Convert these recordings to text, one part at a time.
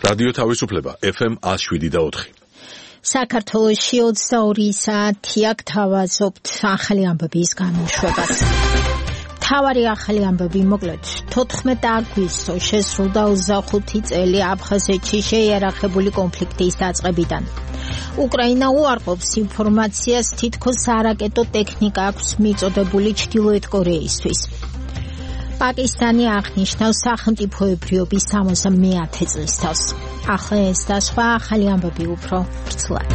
რადიო თავისუფლება FM 107.4. საქართველოში 22 საათია გთავაზობთ ახალი ამბების გამოშვებას. მთავარი ახალი ამბები მოკლედ 14 აგვისტოს შესრულდა 25 წელი აფხაზეთში შეიარაღებული კონფლიქტის დაწყებიდან. უკრაინა უარყოფს ინფორმაციას თითქოს არაკეტო ტექნიკა აქვს მიწოდებული ჩრდილოეთ კორეისთვის. პაკისტანი აღნიშნავს სახელმწიფოებრიობის 70-ე წლისთავს. ახლა ეს და სხვა ახალი ამბები უფრო ვრცლად.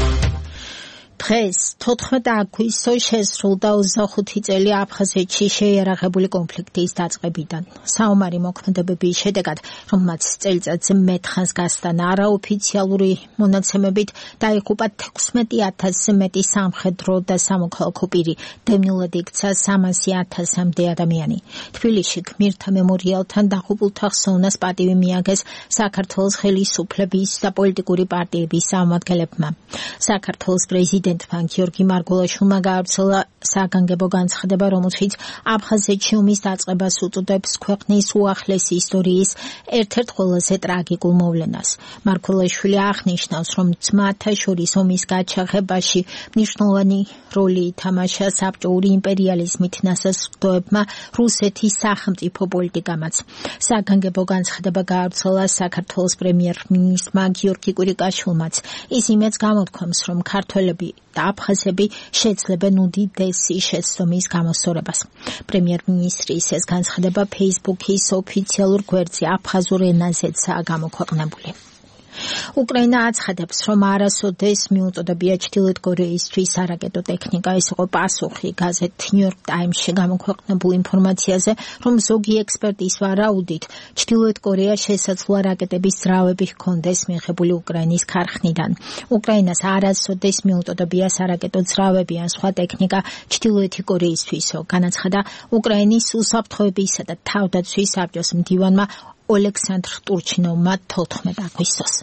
დღეს 14 აგვისტოს შესრულდა 25 წელი აფხაზეთში შეიარაღებული კონფლიქტის დაწყებიდან. საომარი მოქმედებების შედეგად, რომელმაც წელიწადზე მეტხანს გასტანა, არაოფიციალური მონაცემებით დაიღუპა 16,000-ზე მეტი სამხედრო და სამოქალაქო პირი, დევნილად იქცა 300,000-მდე ადამიანი. თბილისში გმირთა მემორიალთან დაღუპულთა ხსოვნას პატივი მიაგეს საქართველოს ხელისუფლების და პოლიტიკური პარტიების წარმომადგენლებმა. საქართველოს პრეზიდენტმა გიორგი მარგველაშვილმა გაავრცელა საგანგებო განცხადება, რომელშიც აფხაზეთში ომის დაწყებას უწოდებს ქვეყნის უახლესი ისტორიის ერთ-ერთ ყველაზე ტრაგიკულ მოვლენას. მარგველაშვილი აღნიშნავს, რომ ძმათა შორის ომის გაჩაღებაში მნიშვნელოვანი როლი ითამაშა საბჭოური იმპერიალიზმით ნასაწყდოებმა რუსეთის სახელმწიფო პოლიტიკამაც. საგანგებო განცხადება გაავრცელა საქართველოს პრემიერ-მინისტრმა გიორგი კვირიკაშვილმაც. ის იმედს გამოთქვამს, რომ ქართველები და აფხაზები შეძლებენ უდიდესი შეცდომის გამოსწორებას. პრემიერ-მინისტრის ეს განცხადება Facebook-ის ოფიციალურ გვერდზე აფხაზურ ენაზეცაა გამოქვეყნებული. უკრაინა აცხადებს, რომ არასოდეს მიუწოდებია ჩრდილოეთ კორეისთვის არაკეტო ტექნიკა. ეს იყო პასუხი გაზეთ New York Times-ში გამოქვეყნებულ ინფორმაციაზე, რომ ზოგი ექსპერტის ვარაუდით ჩრდილოეთ კორეა შესაძლოა რაკეტების ძრავები ჰქონდეს მიღებული უკრაინის ქარხნიდან. უკრაინას არასოდეს მიუწოდებია სარაკეტო ძრავები ან სხვა ტექნიკა ჩრდილოეთი კორეისთვისო, განაცხადა უკრაინის უსაფრთხოებისა და თავდაცვის საბჭოს მდივანმა ოლექსანდრ ტურჩინოვმა 14 აგვისტოს.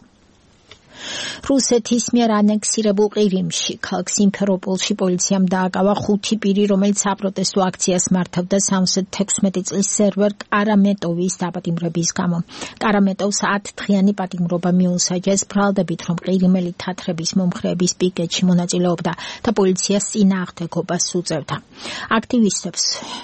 რუსეთის მიერ ანექსირებულ ყირიმში, ქალაქ სიმფეროპოლში პოლიციამ დააკავა 5 პირი, რომელიც საპროტესტო აქციას მართავდა 76 წლის სერვერ კარამეტოვის დაპატიმრების გამო. კარამეტოვს 10 დღიანი პატიმრობა მიუსაჯეს ბრალდებით, რომ ყირიმელი თათრების მომხრეების პიკეტში მონაწილეობდა და პოლიციას წინააღმდეგობას უწევდა. აქტივისტებს,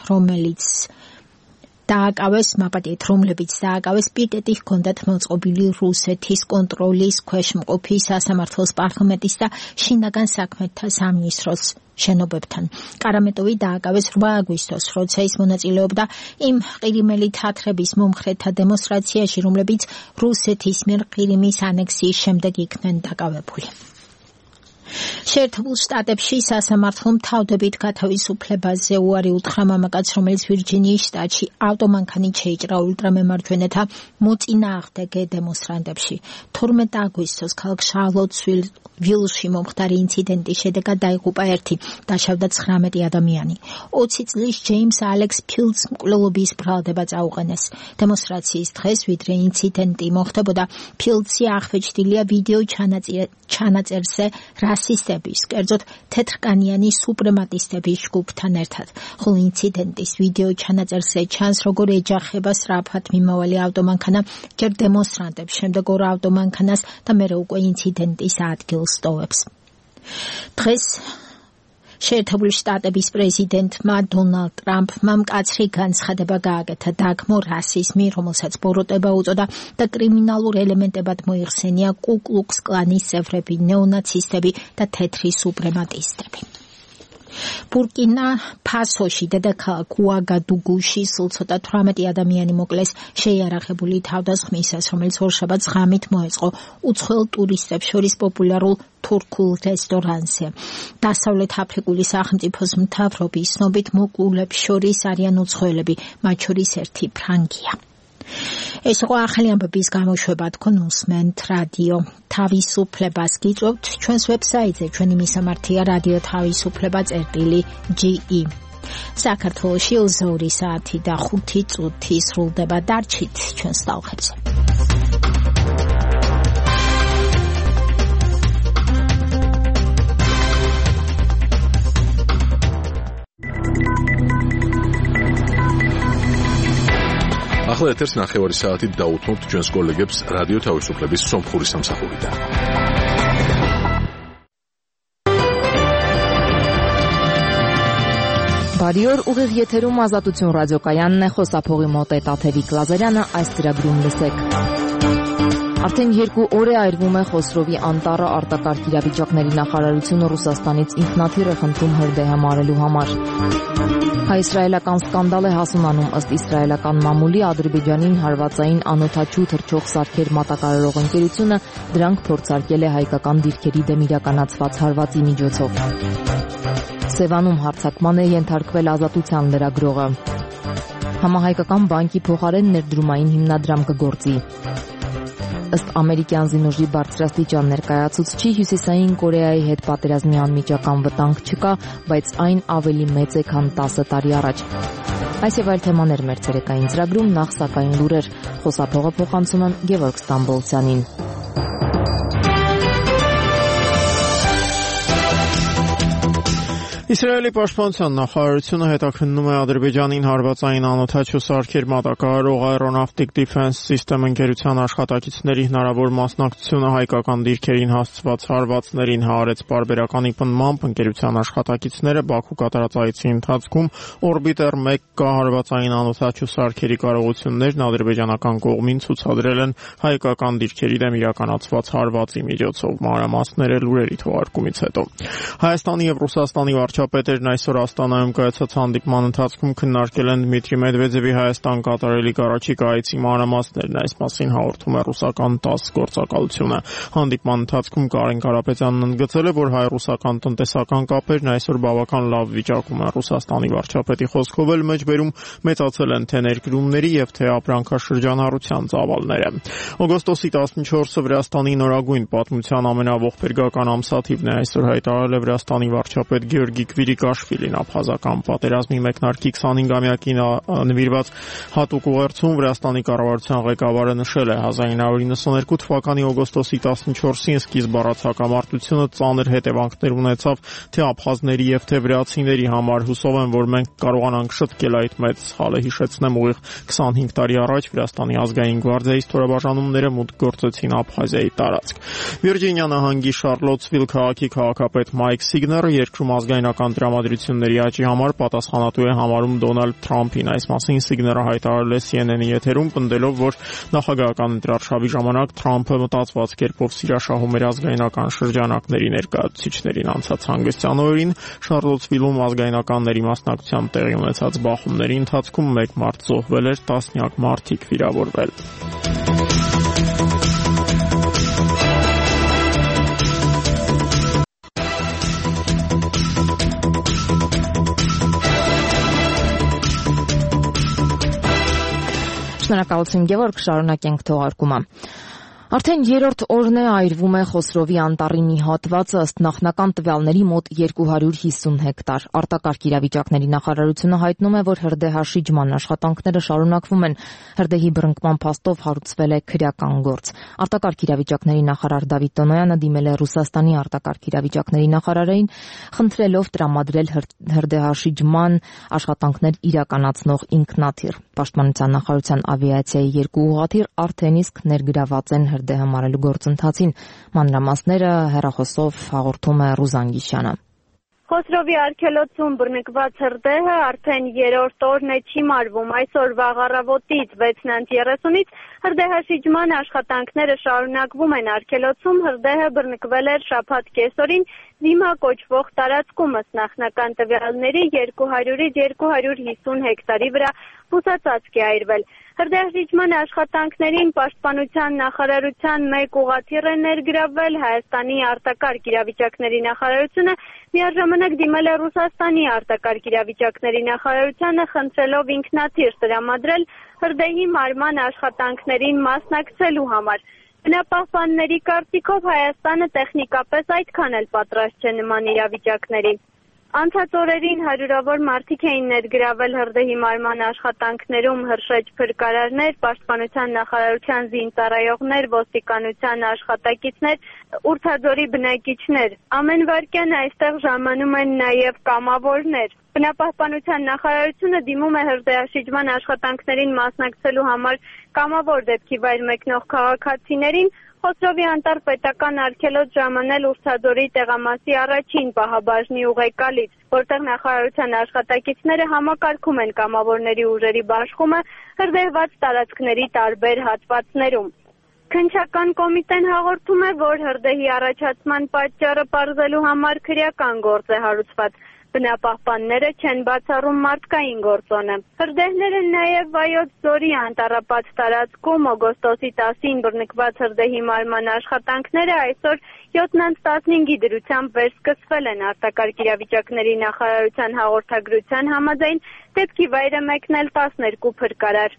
რომლებიც დააკავეს პიკეტი ჰქონდათ მოწყობილი რუსეთის კონტროლის ქვეშ მყოფი სასამართლოს პარლამენტის და შინაგან საქმეთა სამინისტროს შენობებთან. კარამეტოვი დააკავეს 8 აგვისტოს, როცა ის მონაწილეობდა იმ ყირიმელი თათრების მომხრეთა დემონსტრაციაში, რომლებიც რუსეთის მიერ ყირიმის ანექსიის შემდეგ იქნენ დაკავებული. შეერთებულ შტატებში სასამართლომ თავდებით გათავისუფლებაზე უარი უთხრა მამაკაცს, რომელიც ვირჯინიის შტატში ავტომანქანით შეიჭრა ულტრამემარჯვენეთა მოწინააღმდეგე დემონსტრანტებში. 12 აგვისტოს ქალაქ შარლოტსვილში მომხდარი ინციდენტის შედეგად დაიღუპა 1, დაშავდა 19 ადამიანი. 20 წლის ჯეიმს ალექს ფილდს მკვლელობის ბრალდება წაუყენეს. დემონსტრაციის დღეს, ვიდრე ინციდენტი მოხდებოდა, ფილდსი ახვეჭდილია ვიდეო ჩანაწერზე რასისტების, კერძოდ თეთრკანიანი სუპრემატისტების ჯგუფთან ერთად. ხოლო ინციდენტის ვიდეო ჩანაწერზე ჩანს, როგორ ეჯახება სწრაფად მიმავალი ავტომანქანა ჯერ დემონსტრანტებს, შემდეგ ორ ავტომანქანას და მერე უკვე ინციდენტის ადგილს ტოვებს. დღეს შეერთებული შტატების პრეზიდენტმა დონალდ ტრამპმა მკაცრი განცხადება გააკეთა დაგმო რასიზმი, რომელსაც ბოროტება უწოდა და კრიმინალურ ელემენტებად მოიხსენია კუ კლუქს კლანის წევრები, ნეონაცისტები და თეთრი სუპრემატისტები. ბურკინა ფასოში დედაქალაქ უაგადუგუში სულ ცოტა 18 ადამიანი მოკლეს შეიარაღებული თავდასხმისას, რომელიც ორშაბათს ღამით მოეწყო უცხოელ ტურისტებს შორის პოპულარულ თურქულ რესტორანზე. დასავლეთ აფრიკული სახელმწიფოს მთავრობის ცნობით მოკლულებს შორის არიან უცხოელები, მათ შორის 1 ფრანგია. ეს იყო ახალი ამბების გამოშვება, თქვენ უსმენთ რადიო თავისუფლებას. გიწევთ ჩვენს ვებსაიტზე, ჩვენი მისამართია რადიო თავისუფლება.ge. საქართველოში 22 საათი და 5 წუთი სრულდება. დარჩით ჩვენს ტალღებზე. ახლა ეთერს ნახევარი საათით დაუთმობთ ჩვენს კოლეგებს რადიო თავისუფლების სომხური სამსახურიდან. Բարի օր, ուղիղ եթերում Ազատություն ռադիոկայանն է, խոսափողի մոտ է Տաթևիկ Լազարյանը, այս ծրագրում լսեք. Արդեն 2 օր է այրվում է Խոսրովի անտառը, արտակարգ իրավիճակների նախարարությունը Ռուսաստանից ինքնաթիռ է խնդրում հրդեհը մարելու համար. Հայ-իսրայելական սկանդալ է հասունանում, ըստ իսրայելական մամուլի Ադրբեջանին հարվածային անօդաչու թռչող սարքեր մատակարարող ընկերությունը դրանք փորձարկել է հայկական դիրքերի դեմ իրականացված հարվածի միջոցով. Սևանում հարձակման է ենթարկվել Ազատության լրագրողը. Համահայկական բանկի փոխարեն ներդրումային հիմնադրամ կգործի. Ըստ ամերիկյան զինուժի բարձրաստիճան ներկայացուցչի Հյուսիսային Կորեայի հետ պատերազմի անմիջական վտանգ չկա, բայց այն ավելի մեծ է, քան 10 տարի առաջ. Այս եւ այլ թեմաներ մեր ցերեկային ծրագրում, նախ սակայն լուրեր. Խոսափողը փոխանցում եմ Գևորգ Ստամբոլցյանին. Իսրայելի պաշտպանության նախարարությունը հետաքննում է Ադրբեջանին հարվածային անօդաչու սարքեր մատակարարող Aeronautic Defense System ընկերության աշխատակիցների հնարավոր մասնակցությունը հայկական դիրքերին հասցված հարվածներին հարեց պարբերականի պնդմամբ ընկերության աշխատակիցները Բաքու կատարած այցի ընթացքում Orbiter 1 հարվածային անօդաչու սարքերի կարողություններն ադրբեջանական կողմին ցուցադրել են հայկական դիրքերի դեմ իրականացված հարվածի միջոցով. Մանրամասները լուրերի թողարկումից հետո. Հայաստանի եւ Ռուսաստանի վարչապետերն այսօր Աստանայում կայացած հանդիպման ընթացքում քննարկել են Դմիտրի Մեդվեդևի Հայաստան կատարելիք առաջիկա այցի մանրամասներն. Այս մասին հաղորդում է ռուսական ՏԱՍՍ գործակալությունը. Հանդիպման ընթացքում Կարեն Կարապետյանն ընդգծել է, որ հայ-ռուսական տնտեսական կապերն այսօր բավական լավ վիճակում են. Ռուսաստանի վարչապետի խոսքով էլ մեջբերում մեծացել են թե ներկրումների եւ թե ապրանքաշրջանառության ծավալները. Օգոստոսի 14-ը Վրաստանի նորագույն պատմության ամենաողբերգական ամսաթիվն է. Այսօր հայտարարել է Վրաստանի վարչապետ Գեորգի Քվիրիկաշվիլին. Աբխազական պատերազմի մեկնարկի 25-ամյակին նվիրված հատուկ ուղերձում Վրաստանի կառավարության ղեկավարը նշել է 1992 թվականի օգոստոսի 14-ին սկիզբ առած հակամարտությունը ծանր հետևանքներ ունեցավ թե աբխազների եւ թե վրացիների համար. Հուսով եմ, որ մենք կարողանանք շտկել այդ մեծ սխալը. Հիշեցնեմ, ուղիղ 25 տարի առաջ Վրաստանի ազգային գվարդիայի ստորաբաժանումները մուտք գործեցին Աբխազիայի տարածք. Վիրջինիա նահանգի Շարլոտսվիլ քաղաքի քաղաքապետ Մայք Սիգները երկրում ազգայնական տրամադրությունների աճի համար պատասխանատու է համարում Դոնալդ Թրամփին. Այս մասին Սիգները հայտարարել է CNN-ի եթերում, պնդելով, որ նախագահական ընտրարշավի ժամանակ Թրամփը մտածված կերպով սիրաշահում էր ազգայնական շրջանակների ներկայացուցիչներին. Անցած հանգստյան օրերին Շարլոտսվիլում ազգայնականների մասնակցությամբ տեղի ունեցած բախումների ընթացքում 1 մարդ զոհվել էր, տասնյակ մարդիկ վիրավորվել. Շնորհակալություն Գևորգ, շարունակենք թողարկումը. Արդեն 3-րդ օրն է այրվում է Խոսրովի անտառի մի հատվածը, ըստ նախնական տվյալների մոտ 250 հեկտար. Արտակարգ իրավիճակների նախարարությունը հայտնում է, որ հրդեհաշիջման աշխատանքները շարունակվում են. հրդեհի բռնկման փաստով հարուցվել է քրեական գործ. Արտակարգ իրավիճակների նախարար Դավիթ Տոնոյանը դիմել է Ռուսաստանի արտակարգ իրավիճակների նախարարին, խնդրելով տրամադրել հրդեհաշիջման աշխատանքներ իրականացնող ինքնաթիռ. Պաշտպանության նախարարության ավիացիայի 2 ուղղաթիռ արդեն իսկ ներգրաված են հրդեհը մարելու գործընթացին. Մանրամասները հեռախոսով հաղորդում է Ռուզան Գիշյանը. Խոսրովի արգելոցում բռնկված հրդեհը արդեն 3-րդ օրն է չի մարվում. Այսօր վաղ առավոտից 6:30-ից հրդեհաշիջման աշխատանքները շարունակվում են. Արգելոցում հրդեհը բռնկվել էր շաբաթ կեսօրին Զիմա կոչվող տարածքում. ըստ նախնական տվյալների 200-ից 250 հեկտարի վրա բուսածածկ է այրվել. Հրդեհաշիջման աշխատանքներին պաշտպանության նախարարության 1 ուղղաթիռ է ներգրավվել. Հայաստանի արտակարգ իրավիճակների նախարարությունը միաժամանակ դիմել է Ռուսաստանի արտակարգ իրավիճակների նախարարությանը, խնդրելով ինքնաթիռ տրամադրել հրդեհի մարման աշխատանքներին մասնակցելու համար. Բնապահպանների կարծիքով Հայաստանը տեխնիկապես այդքան էլ պատրաստ չէ նման իրավիճակների. Անցած օրերին հարյուրավոր մարդիկ էին ներգրավել հրդեհի մարման աշխատանքներում, հրշեջ փրկարարներ, պաշտպանության նախարարության զինծառայողներ, ոստիկանության աշխատակիցներ, Ուրթաձորի բնակիչներ. Ամեն վայրկյան այստեղ ժամանում են նաև կամավորներ. Բնապահպանության նախարարությունը դիմում է հրդեհաշիջման աշխատանքներին մասնակցելու համար կամավոր դեպքի վայր մեկնող քաղաքացիներին Խոսրովի անտառ պետական արգելոց ժամանել Ուրցաձորի տեղամասի առաջին պահաբաժնի ուղեկալից, որտեղ նախարարության աշխատակիցները համակարգում են կամավորների ուժերի բաշխումը հրդեհված տարածքների տարբեր հատվածներում։ Քննչական կոմիտեն հաղորդում է, որ հրդեհի առաջացման պատճառը պարզելու համար քրեական գործ է հարուցված։ Բնապահպանները չեն բացառում մարդկային գործոնը։ Հրդեհները նաև Վայոց ձորի անտառապատ տարածքում օգոստոսի 10-ին բռնկված հրդեհի մարման աշխատանքները այսօր 7:15-ի դրությամբ վերսկսվել են արտակարգ իրավիճակների նախարարության հաղորդագրության համաձայն դեպքի վայր է մեկնել 12 փրկարար։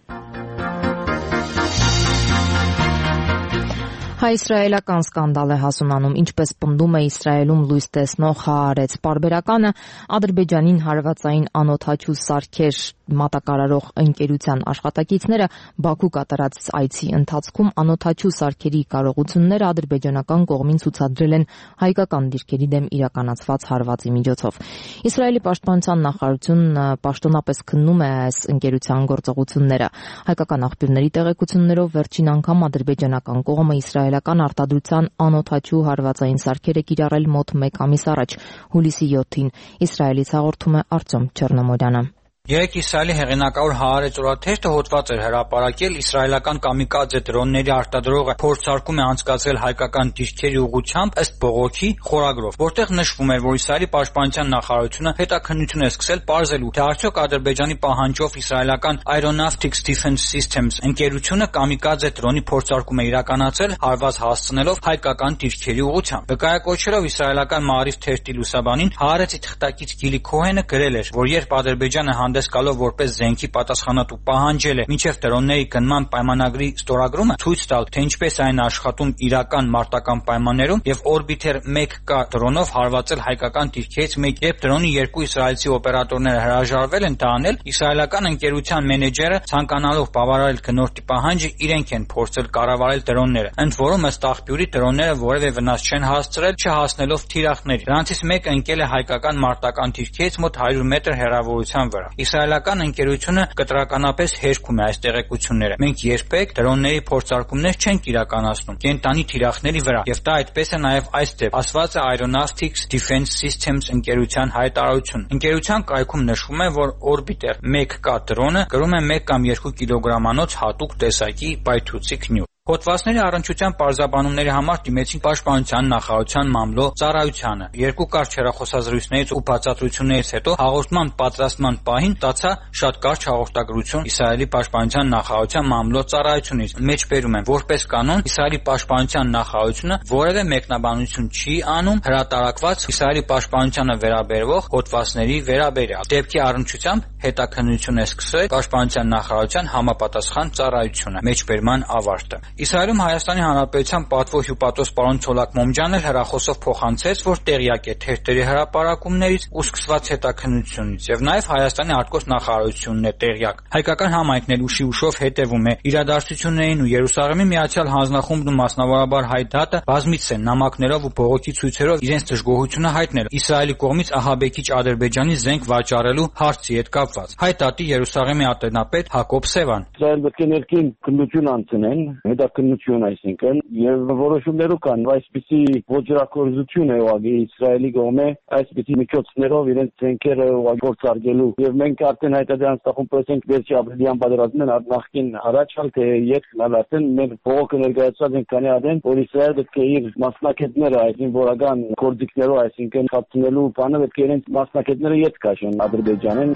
Հայ-իսրայելական սկանդալ է հասունանում, ինչպես պնդում է Իսրայելում լույս տեսնող Հаарեց պարբերականը, Ադրբեջանին հարվածային անօդաչու սարքեր մատակարարող ընկերության աշխատակիցները Բաքու կատարած այցի ընթացքում անօդաչու սարքերի կարողությունները ադրբեջանական կողմին ցուցադրել են հայկական դիրքերի դեմ իրականացված հարվածի միջոցով։ Իսրայելի պաշտպանության նախարարությունն պաշտոնապես քննում է այս ընկերության գործողությունները։ Հայկական աղբյուրների տեղեկություններով վերջին անգամ ադրբեջանական կողմը իսրայելական արտադրության անօդաչու հարվածային սարքեր է կիրառել մոտ 1 ամիս առաջ, հուլիսի 7-ին։ Իսրայելից հաղորդում է Արտյոմ Չեռնոմորյանը։ Երեկ Իսրայելի հեղինակավոր Հаарեց օրաթերթը հոդված էր հրապարակել իսրայելական կամիկաձե դրոնների արտադրողը փորձարկում է անցկացրել հայկական դիրքերի ուղղությամբ ըստ բողոքի խորագրով, որտեղ նշվում էր, որ Իսրայելի պաշտպանության նախարարությունը հետաքննություն է սկսել պարզելու, թե արդյոք Ադրբեջանի պահանջով իսրայելական Aeronautics Defense Systems ընկերությունը կամիկաձե դրոնի փորձարկում է իրականացրել հարված հասցնելով հայկական դիրքերի ուղղությամբ։ Վկայակոչելով իսրայելական Maariv թերթի լուսաբանին Հаарեցի թղթակից Գիլի Քոհենը գրել էր, որ երբ Ադրբեջանը հանդես որպես զենքի պատասխանատու պահանջել է մինչև դրոնների գնման պայմանագրի ստորագրումը ցույց տալ, թե ինչպես այն աշխատում իրական մարտական պայմաններում եւ Orbiter 1K դրոնով հարվածել հայկական դիրքերից մեկ, երբ դրոնի երկու իսրայելցի օպերատորները հրաժարվել են դա անել, իսրայելական ընկերության մենեջերը ցանկանալով բավարարել գնորդի պահանջը իրենք են փորձել կառավարել դրոնները, ընդ որում ըստ աղբյուրի դրոնները որևէ վնաս չեն հասցրել, չհասնելով թիրախների։ Դրանցից մեկը ընկել է հայկական մարտական դիրքերից մոտ 100 մետր հեռավորության վրա։ Իսրայելական ընկերությունը կտրականապես հերքում է այս տեղեկությունները։ Մենք երբեք դրոնների փորձարկումներ չենք իրականացնում կենտանի թիրախների վրա, եւ դա այդպես է նաեւ այս դեպքում, ասված է Aeronautics Defense Systems ընկերության հայտարարություն։ Ընկերության կայքում նշվում է, որ Orbiter 1K դրոնը կրում է 1 կամ 2 կիլոգրամանոց հատուկ տեսակի պայթուցիկ նյութ։ Հոդվածների առնչության պարզաբանումների համար դիմեցին պաշտպանության նախարարության մամլո ծառայությանը։ Երկու կարճ հեռախոսազրույցներից ու բացատրություններից հետո հաղորդման պատրաստման պահին ստացա շատ կարճ հաղորդագրություն Իսրայելի պաշտպանության նախարարության մամլո ծառայությունից։ Մեջբերում եմ, որպես կանոն Իսրայելի պաշտպանության նախարարությունը որևէ մեկնաբանություն չի անում հրատարակված Իսրայելի պաշտպանությանը վերաբերող հոդվածների վերաբերյալ։ Դեպքի առնչությամբ հետաքննություն է սկսել պաշտպանության նախարարության համապատասխան ծառայությունը։ Մեջբերման ավարտը։ Իսրայելում Հայաստանի Հանրապետության պատվո հյուպատոս պարոն Ցոլակ Մոմջանը հեռախոսով փոխանցեց, որ տեղյակ է թերթերի հրապարակումներից ու սկսված հետաքննությունից, եւ նաեւ Հայաստանի արտգործ նախարարությունն է տեղյակ։ Հայկական համայնքն էլ ուշի-ուշով հետևում է իրադարձություններին ու Երուսաղեմի Միացյալ Հանձնախումբն ու մասնավորաբար Հայ դատը բազմիցս են նամակներով ու բողոքի ցույցերով իրենց դժգոհությունը հայտնել Իսրայելի կողմից ահաբեկիչ Ադրբեջանի զենք վաճառելու հարցի հետ կապված։ Հայ դատի Երուսաղեմի ատենապետ Հակոբ Սևան։ Իսրայել պետք է ներքին քննություն անցնեն, հետաքննություն այսինքն, եւ որոշումներով կան, այսպիսի ոչրակորզություն է ուղղակի Իսրայելի կողմը այսպիսի միջոցներով իրենց զենքերը գործարկելու եւ մենք արդեն հայտարարության ստախումպես ենք վերջի ապրիլյան պատերազմն նախքին առաջալ թե երբ նալարտեն մեր բողոքը ներկայացած ենք քանի արդեն որ Իսրայելը պետք է իր մասնակիցները այսին որական կորձիկներով այսինքն խափնելու բանը պետք է իրենց մասնակիցները յետ կաշեն Ադրբեջանին։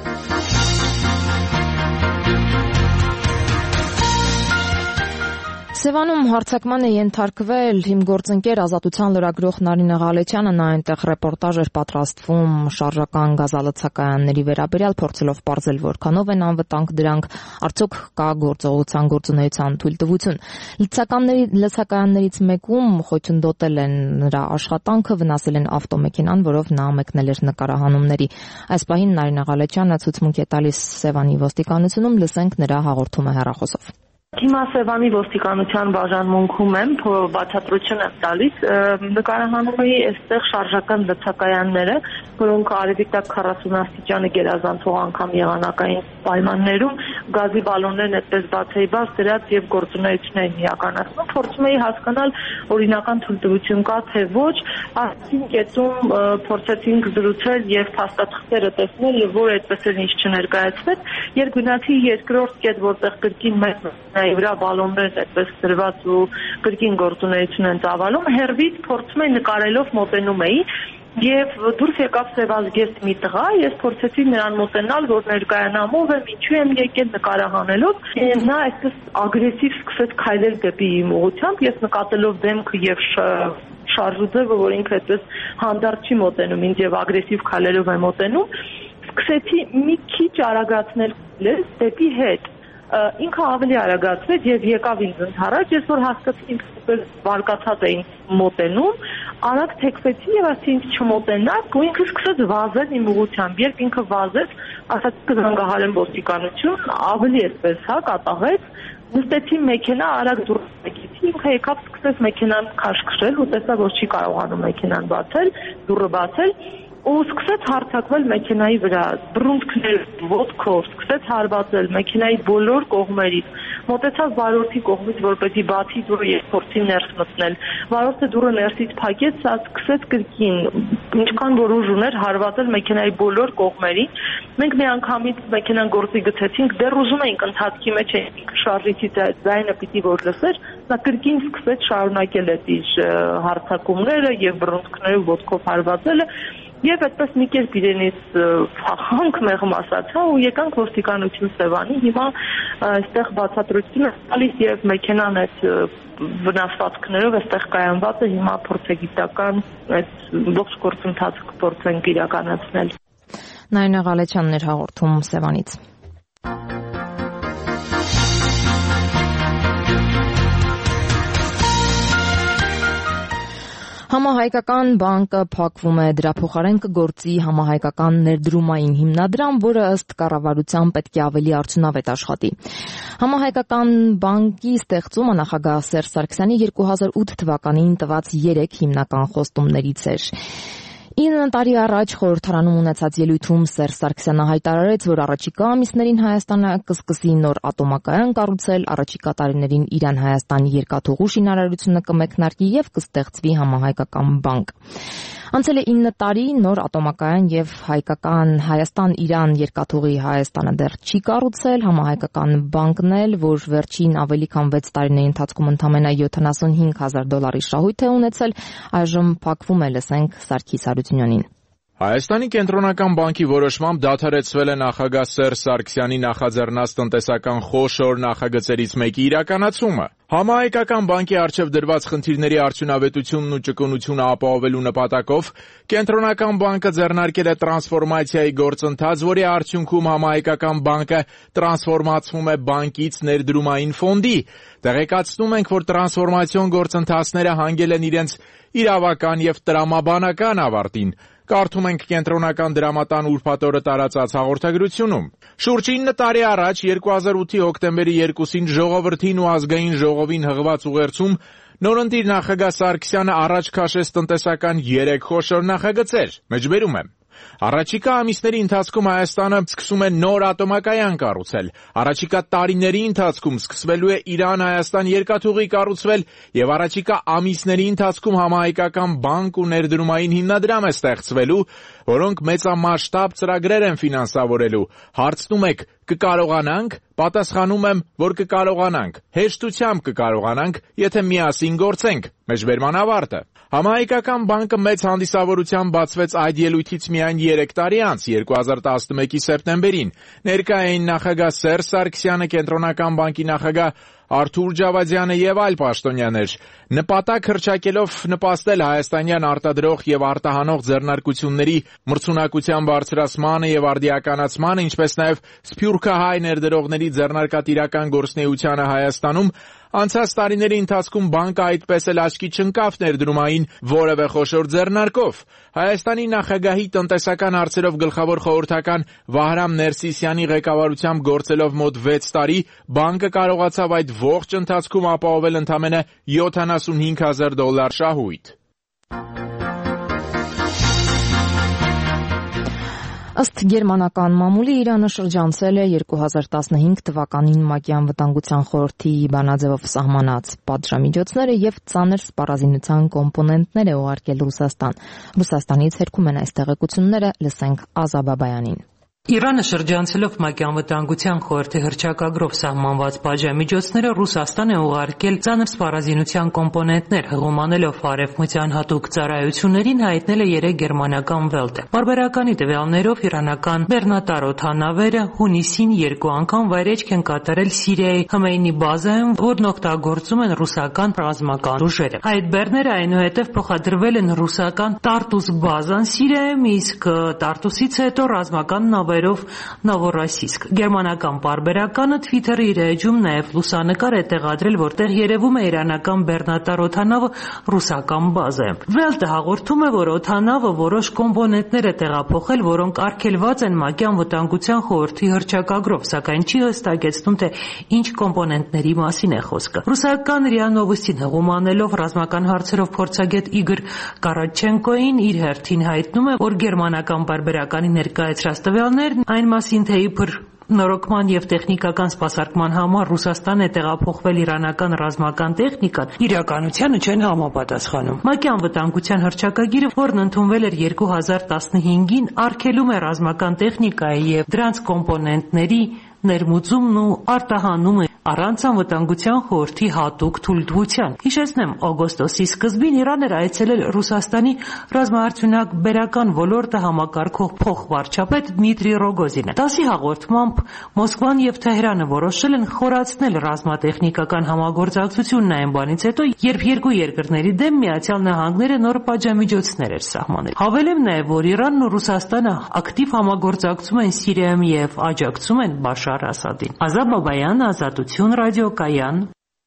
Սևանում հարձակման է ենթարկվել իմ գործընկեր Ազատության լրագրող Նարինե Ղալեչյանը, նա այնտեղ ռեպորտաժ էր պատրաստվում շարժական գազալցակայանների վերաբերյալ, փորձելով պարզել որքանով են անվտանգ դրանք, արդյոք կա գործունեության թույլտվություն։ Լցակայաններից մեկում խոչընդոտել են նրա աշխատանքը, վնասել են ավտոմեքենան, որով նա մեկնել էր նկարահանումների։ Այս պահին Նարինե Ղալեչյանը ցուցմունք է տալիս Սևանի ոստիկանությունում, լսենք նրա հաղորդումը հեռախոսով։ Հիմա Սևանի ոստիկանության բաժանմունքում եմ, բացատրություն եմ տալիս, նկարահանում էի այստեղ շարժական լցակայանները, որոնք արևիկտակ 40 աստիճանը գերազանցող անգամ եղանակային պայմաններում գազի բալոններն այդպես բաց էի բաց դրած եւ գործունեություն էին իրականացնում, փորձում էի հասկանալ օրինական թույլտվություն կա թե ոչ, այսին կետում փորձեցինք զրուցել եւ փաստաթղթերը տեսնել, որ այդպես էլ ինչ չներկայացվեց, երբ գնացի երկրորդ կետ, որտեղ կրկին մեծ վրա բալոններն այդպես դրված ու կրկին գործունեություն են ծավալում, հեռվից փորձում էի նկարելով մոտենում էի եւ դուրս եկավ սևազգեստ մի տղա, ես փորձեցի նրան մոտենալ, որ ներկայանամով եմ, ինչու եմ եկել նկարահանելով, նա այսպես ագրեսիվ սկսեց քայլել դեպի իմ ուղղությամբ, ես նկատելով դեմքը եւ շարժուձևը, որ ինքը այդպես հանդարտ չի մոտենում ինձ եւ ագրեսիվ քայլերով է մոտենում, սկսեցի մի քիչ արագացնել դեպի հետ։ Ինքը ավելի արագացվեց եւ եկավ ինձ ընդառաջ, ես որ հասկացի ինքը վարկացած է ինձ մոտենում, արագ թեքվեցի եւ ասի ինձ չմոտենաք, ու ինքը սկսեց վազել իմ ուղղությամբ, երբ ինքը վազեց, ասաց կզանգահարեմ ոստիկանություն, ավելի էսպես կատաղեց, նստեցի մեքենա, արագ դուրս եկեցի, ինքը եկավ սկսեց մեքենան քաշքշել ու տեսա, որ չի կարողանում մեքենան բացել, դուռը բացել, ու սկսեց հարձակվել մեքենայի վրա, բռունցքներ ոտքով, սկսեց հարվածել մեքենայի բոլոր կողմերից, մոտեցավ վարորդի կողմից, որպեսզի բացի դուռը եւ փորձի ներս մտնել, վարորդը դուռը ներսից փակեց, սա սկսեց կրկին, ինչքան որ ուժ ուներ հարվածել մեքենայի բոլոր կողմերին, մենք միանգամից մեքենան գործի գցեցինք, դեռ ուզում էինք ընթացքի մեջ էինք շարժիչի ձայնը պիտի որ լսեր, նա կրկին սկսեց շարունակել այդ իր հարձակումները եւ բռունցքները ոտքով հարվածելը. Եվ այդպես մի կերպ իրենից փախանք մեղմ ասացա ու եկանք ոստիկանություն Սևանի, հիմա այստեղ բացատրություն է տալիս եւ մեքենան այդ վնասվածքներով այստեղ կայանված է, հիմա փորձագիտական այդ ողջ գործընթացը կփորձենք իրականացնել։ Նայնա Ղալեչյանն էր հաղորդում Սևանից։ Համահայկական բանկը փակվում է, դրա փոխարեն կգործի համահայկական ներդրումային հիմնադրամ, որը ըստ կառավարության պետք է ավելի արդյունավետ աշխատի։ Համահայկական բանկի ստեղծումը նախագահ Սերժ Սարգսյանի 2008 թվականին տված 3 հիմնական խոստումներից էր։ 9 տարի առաջ խորհրդարանում ունեցած ելույթում Սերժ Սարգսյանը հայտարարեց, որ առաջիկա ամիսներին Հայաստանը կսկսի նոր ատոմակայան կառուցել, առաջիկա տարիներին Իրան-Հայաստան երկաթուղու շինարարությունը կմեկնարկի եւ կստեղծվի համահայկական բանկ։ Անցել է 9 տարի, նոր ատոմակայան եւ հայկական Հայաստան-Իրան երկաթուղի Հայաստանը դեռ չի կառուցել, համահայկական բանկն էլ, որ վերջին ավելի քան 6 տարիների ընթացքում ընդամենը $75,000 շահույթ է ունեցել, այժմ փակվում է, լսենք Սարգիս Հարությունյանին։ Հայաստանի կենտրոնական բանկի որոշմամբ դադարեցվել է նախագահ Սերժ Սարգսյանի նախաձեռնած տնտեսական խոշոր նախագծերից մեկի իրականացումը։ Համահայկական բանկի առջև դրված խնդիրների արդյունավետությունն ու ճկունությունը ապահովելու նպատակով կենտրոնական բանկը ձեռնարկել է տրանսֆորմացիայի գործընթաց, որի արդյունքում համահայկական բանկը տրանսֆորմացվում է բանկից ներդրումային ֆոնդի։ Տեղեկացնում ենք, որ տրանսֆորմացիոն գործընթացները հանգել են իրենց իրավական եւ տրամաբանական ավարտին։ Կարդում ենք կենտրոնական դրամատան ուրբաթ օրը տարածած հաղորդագրությունում։ Շուրջ 9 տարի առաջ 2008-ի հոկտեմբերի 2-ին ժողովրդին ու ազգային ժողովին հղված ուղերձում նորընտիր նախագահ Սարգսյանը առաջ քաշեց տնտեսական 3 խոշոր նախագծեր։ Մեջբերում եմ։ Առաջիկա ամիսների ընթացքում Հայաստանը սկսում է նոր ատոմակայան կառուցել։ Առաջիկա տարիների ընթացքում սկսվելու է Իրան-Հայաստան երկաթուղի կառուցվել եւ առաջիկա ամիսների ընթացքում համահայկական բանկ ու ներդրումային հիմնադրամ է ստեղծվելու, որոնք մեծամասշտաբ ծրագրեր են ֆինանսավորելու։ Հարցնում եք՝ կկարողանանք։ Պատասխանում եմ, որ կկարողանանք։ Հեշտությամբ կկարողանանք, եթե միասին գործենք։ Մեջբերման ավարտը։ Համահայկական բանկը մեծ հանդիսավորությամբ բացվեց այդ ելույթից միայն 3 տարի անց, 2011-ի սեպտեմբերին։ Ներկա էին նախագահ Սերժ Սարգսյանը, կենտրոնական բանկի նախագահ Արթուր Ջավադյանը եւ այլ պաշտոնյաներ, նպատակ հռչակելով նպաստել հայաստանյան արտադրող եւ արտահանող ձեռնարկությունների մրցունակության բարձրացմանը եւ արդիականացմանը, ինչպես նաեւ սփյուռքահայ ներդրողների ձեռնարկատիրական գործունեությանը Հայաստանում, Անցած տարիների ընթացքում բանկը այդպես էլ աչքի չընկավ ներդրումային որևէ խոշոր ձեռնարկով։ Հայաստանի նախագահի տնտեսական հարցերով գլխավոր խորհրդական Վահրամ Ներսիսյանի ղեկավարությամբ գործելով մոտ 6 տարի, բանկը կարողացավ այդ ողջ ընթացքում ապահովել ընդամենը $75,000 շահույթ։ Ըստ գերմանական մամուլի Իրանը շրջանցել է 2015 թվականին ՄԱԿ-ի անվտանգության խորհրդի բանաձևով սահմանած պատժամիջոցները եւ ծանր սպառազինության կոմպոնենտներ է ուղարկել Ռուսաստան։ Ռուսաստանից հերքում են այս տեղեկությունները, լսենք Ազա Բաբայանին։ Իրանը շրջանցելով ՄԱԿ-ի անվտանգության խորհրդի հռչակագրով սահմանված պատժամիջոցները Ռուսաստան է ուղարկել ծանր սպառազինության կոմպոնենտներ, հղումանելով արևմտյան հատուկ ծառայություններին հայտնել է 3 գերմանական Welt-ը։ Պարբերականի տվյալներով իրանական Բեռնատար օդանավերը հունիսին 2 անգամ վայրէջք են կատարել Սիրիայի Հմեյնի բազայում, որն օգտագործում են ռուսական ռազմական ուժերը։ Այդ բեռները այնուհետև փոխադրվել են ռուսական Տարտուս բազան Սիրիայում, իսկ Տարտուսից հետո ռազմական նավերով Նովորոսիսկ։ Գերմանական պարբերականը Twitter-ի իր էջում նաև լուսանկար է տեղադրել, որտեղ երևում է իրանական Բեռնատար օդանավը ռուսական բազայում։ Welt-ը հաղորդում է, որ օդանավը որոշ կոմպոնենտներ է տեղափոխել, որոնք արգելված են ՄԱԿ-ի անվտանգության խորհրդի հռչակագրով, սակայն չի հստակեցնում, թե ինչ կոմպոնենտների մասին է խոսքը։ Ռուսական ՌԻԱ Նովոստին հղումանելով ռազմական հարցերով փորձագետ Իգոր Կարաչենկոին իր հերթին հայտնում է, որ գերմանական պարբերականի ներկայացրած տվյալներն այն մասին, թե իբր նորոգման եւ տեխնիկական սպասարկման համար Ռուսաստան է տեղափոխվել իրանական ռազմական տեխնիկան, իրականությանը չեն համապատասխանում։ ՄԱԿ-ի անվտանգության հռչակագիրը, որն ընդունվել էր 2015-ին, արգելում է ռազմական տեխնիկայի եւ դրանց կոմպոնենտների ներմուծումն ու արտահանումը առանց անվտանգության խորհրդի հատուկ թույլտվության։ Հիշեցնեմ, օգոստոսի սկզբին Իրան էր այցելել Ռուսաստանի ռազմաարդյունակ բերական ոլորտը համակարգող փոխվարչապետ Դմիտրի Ռոգոզինը։ ՏԱՍ-ի հաղորդմամբ Մոսկվան եւ Թեհրանը որոշել են խորացնել ռազմատեխնիկական համագործակցությունն այն բանից հետո, երբ երկու երկրների դեմ Միացյալ Նահանգները նոր պատժամիջոցներ էր սահմանել։ Հավելեմ նաեւ, որ Իրանն ու Ռուսաստանը ակտիվ համագործակցում են Սիրիայում եւ աջակցում են Բաշար Ասադին։ Ազա Բաբայան, Ազատություն ռադիոկայան։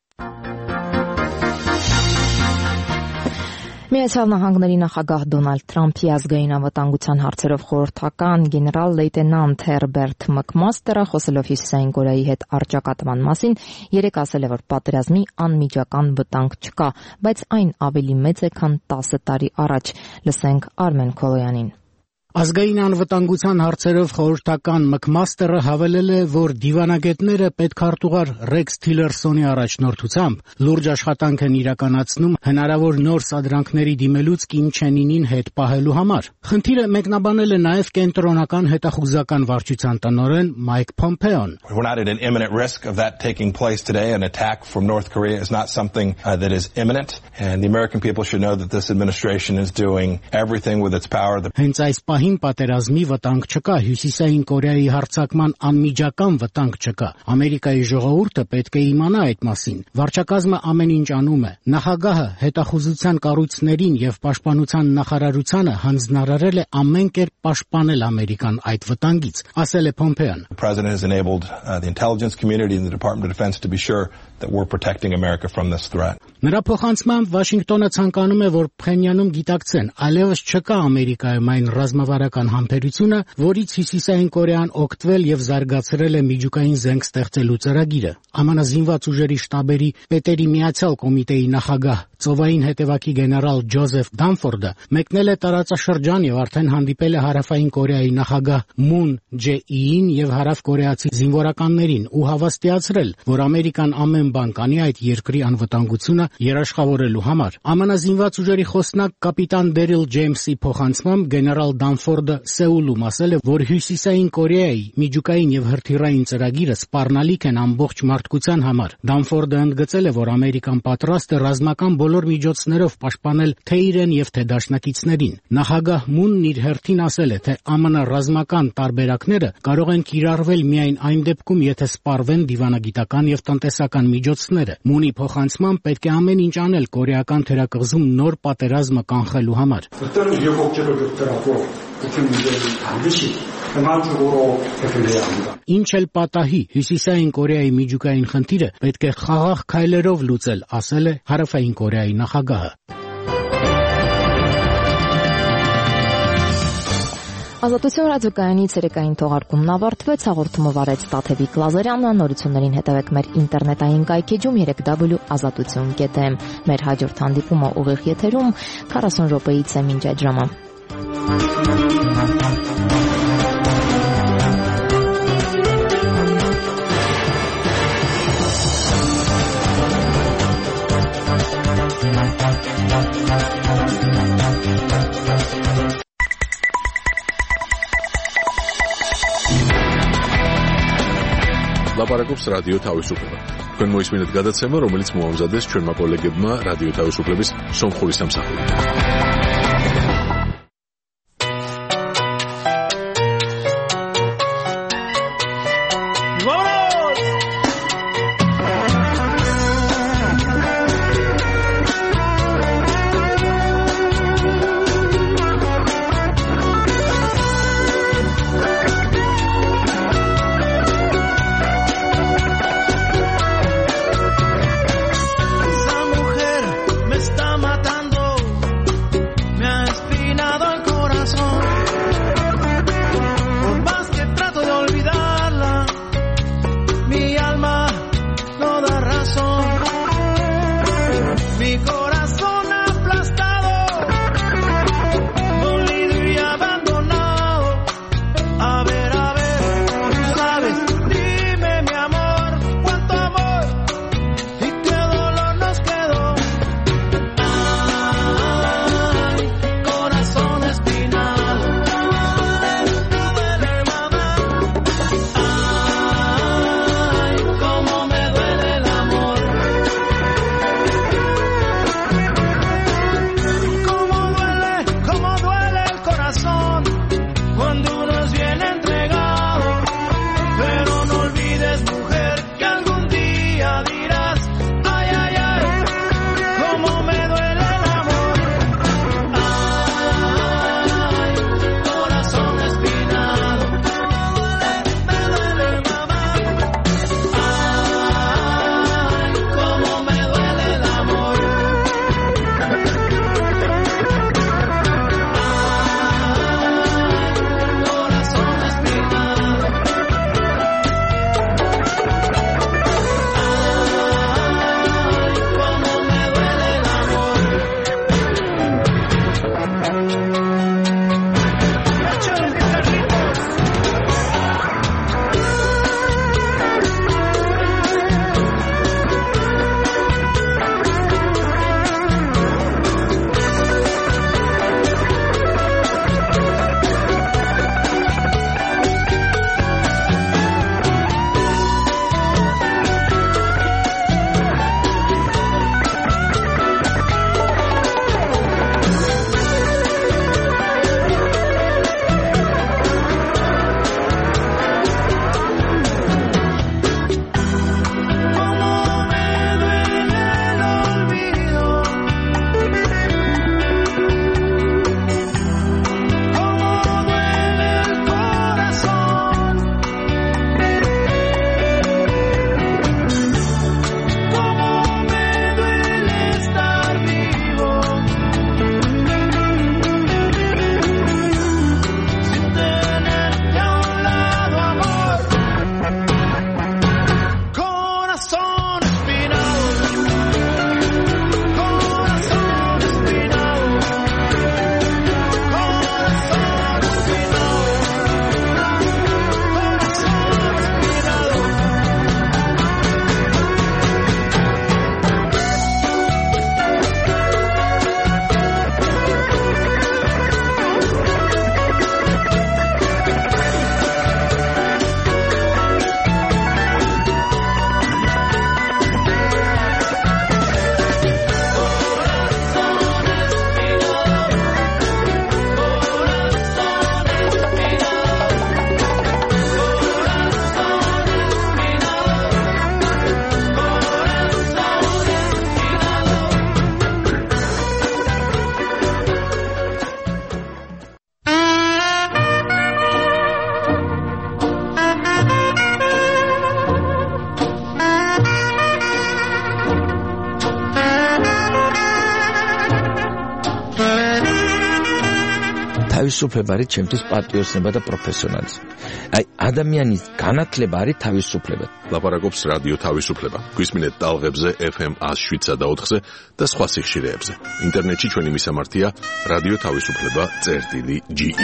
Միացյալ Նահանգների նախագահ Դոնալդ Թրամփի ազգային անվտանգության հարցերով խորհրդական գեներալ լեյտենանտ Հերբերտ Մակմաստերը խոսելով Հյուսիսային Կորեայի հետ առճակատման մասին երեկ ասել է, որ պատերազմի անմիջական վտանգ չկա, բայց այն ավելի մեծ է, քան 10 տարի առաջ։ Լսենք Արմեն Քոլոյանին։ Ազգային անվտանգության հարցերով խորհրդական Մակմաստերը հավելել է, որ դիվանագետները պետքարտուղար Ռեքս Թիլերսոնի առաջնորդությամբ լուրջ աշխատանք են իրականացնում հնարավոր նոր սադրանքների դիմելուց Կիմ Չեն Ինին հետ պահելու համար։ Խնդիրը մեկնաբանել է նաև կենտրոնական հետախուզական վարչության տնօրեն Մայք Փոմպեոն։ We're not at an imminent risk of that taking place today. An attack from North Korea is not something that is imminent, and the American people should know that this administration is doing everything with its power. Հենց այս Հին պատերազմի վտանգ չկա, Հյուսիսային Կորեայի հարձակման անմիջական վտանգ չկա։ Ամերիկայի ժողովուրդը պետք է իմանա այդ մասին։ Վարչակազմը ամեն ինչ անում է։ Նախագահը հետախուզության կառույցներին եւ պաշտպանության նախարարությանը հանձնարարել է ամեն կերպ պաշտպանել Ամերիկան այդ վտանգից, ասել է Փոմպեոն։ The president has enabled the intelligence community and the Department of Defense to be sure that we're protecting America from this threat. Նրա փոխանցմամբ Վաշինգտոնը ցանկանում է, որ Փխենյանում գիտակցեն, այլևս չկա Ամերիկայում այն ռազմավարական համբերությունը, որից Հյուսիսային Կորեան օգտվել եւ զարգացրել է միջուկային զենք ստեղծելու ծրագիրը։ ԱՄՆ զինված ուժերի շտաբերի պետերի միացյալ կոմիտեի նախագահ ծովային հետևակի գեներալ Ջոզեֆ Դանֆորդը մեկնել է տարածաշրջան եւ արդեն հանդիպել է Հարավային Կորեայի նախագահ Մուն Ջե-իին եւ հարավկորեացի զինվորականներին ու հավաստիացրել, որ Ամերիկան ամեն բան կանի այդ երկրի անվտանգությունը երաշխավորելու համար։ ԱՄՆ զինված ուժերի խոսնակ կապիտան Դերիլ Ջեյմսի փոխանցմամբ գեներալ Դանֆորդը Սեուլում ասել է, որ Հյուսիսային Կորեայի միջուկային եւ հրթիռային ծրագիրը սպառնալիք են ամբողջ մարդկության համար։ Դանֆորդը ընդգծել է, որ Ամերիկան պատրաստ է ռազմական բոլոր միջոցներով պաշտպանել թե իրեն եւ թե դաշնակիցներին։ Նախագահ Մունն իր հերթին ասել է, թե ԱՄՆ ռազմական տարբերակները կարող են կիրառվել միայն այն դեպքում, եթե սպառվեն դիվանագիտական եւ տնտեսական միջոցները։ Մունի փոխանցմամբ պետք է ամեն ինչ անել կորեական թերակղզում նոր պատերազմը կանխելու համար։ նման ճյուղերով կգլեան։ Ինչ էլ պատահի, Հյուսիսային Կորեայի միջուկային խնդիրը պետք է խաղաղ քայլերով լուծել, ասել է Հարավային Կորեայի նախագահը։ Ազատություն ռադիոկայանի ցերեկային թողարկումն ավարտվեց, հաղորդումը վարեց Տաթևիկ Լազարյանը, նորություններին հետևեք մեր ինտերնետային կայքեջում www.azatutsun.am։ Մեր հաջորդ հանդիպումը ուղիղ եթերում 40 րոպեից է մինչ այդ ժամը։ ლაპარაკობს რადიო თავისუფლება. თქვენ მოისმინეთ გადაცემა, რომელიც მოამზადეს ჩვენმა კოლეგებმა რადიო თავისუფლების სომხური სამსახურიდან. თავისუფლება არის ჩემთვის პატრიოტიზმი და პროფესიონალიზმი. აი ადამიანის განათლება არის თავისუფლება. ლაპარაკობს რადიო თავისუფლება. გვისმინეთ ტალღებზე FM 107 და 4-ზე და სხვა სიხშირეებზე. ინტერნეტში ჩვენი მისამართია რადიო თავისუფლება.ge.